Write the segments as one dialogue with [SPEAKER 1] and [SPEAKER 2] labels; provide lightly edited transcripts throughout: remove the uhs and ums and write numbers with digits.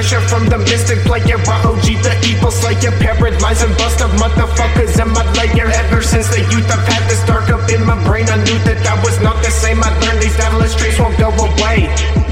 [SPEAKER 1] pressure from the mystic player. OG the evil slayer, paralyze and bust up motherfuckers in my layer. Ever since the youth I've had this dark up in my brain. I knew that I was not the same. I learned these devilish traits won't go away.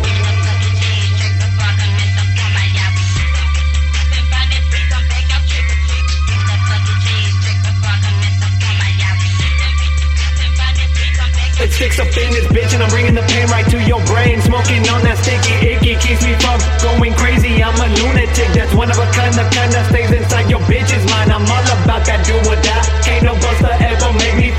[SPEAKER 1] It sticks up in this bitch and I'm bringing the pain right to your brain. Smoking on that sticky icky keeps me from going crazy. I'm a lunatic, that's one of a kind, the kind that stays inside your bitch's mind. I'm all about that do or die. Ain't no buster ever make me